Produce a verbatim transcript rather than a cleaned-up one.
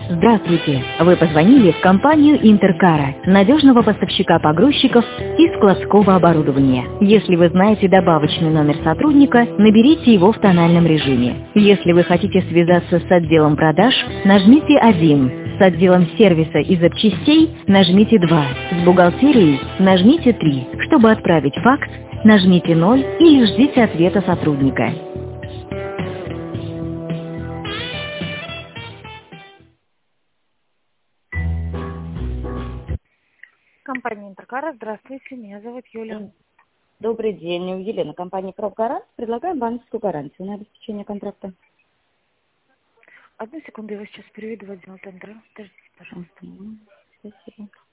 Здравствуйте! Вы позвонили в компанию Интеркара, надежного поставщика погрузчиков и складского оборудования. Если вы знаете добавочный номер сотрудника, наберите его в тональном режиме. Если вы хотите связаться с отделом продаж, нажмите один. С отделом сервиса и запчастей нажмите два. С бухгалтерией нажмите три. Чтобы отправить факс, нажмите ноль или ждите ответа сотрудника. Компания Интеркара. Здравствуйте, меня зовут Юля. Добрый день, Елена, компания «Крабгарант». Предлагаем банковскую гарантию на обеспечение контракта. Одну секунду, я вас сейчас переведу в отдел тендера. Подождите, пожалуйста. Угу. Спасибо.